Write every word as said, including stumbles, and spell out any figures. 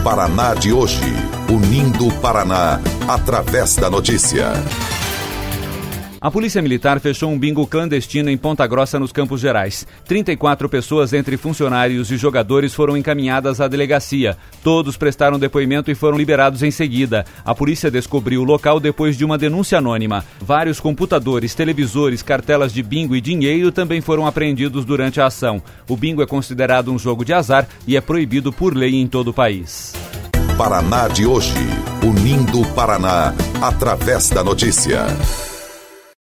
Paraná de hoje, unindo o Paraná através da notícia. A Polícia Militar fechou um bingo clandestino em Ponta Grossa, nos Campos Gerais. trinta e quatro pessoas, entre funcionários e jogadores, foram encaminhadas à delegacia. Todos prestaram depoimento e foram liberados em seguida. A polícia descobriu o local depois de uma denúncia anônima. Vários computadores, televisores, cartelas de bingo e dinheiro também foram apreendidos durante a ação. O bingo é considerado um jogo de azar e é proibido por lei em todo o país. Paraná de hoje, unindo o Paraná através da notícia.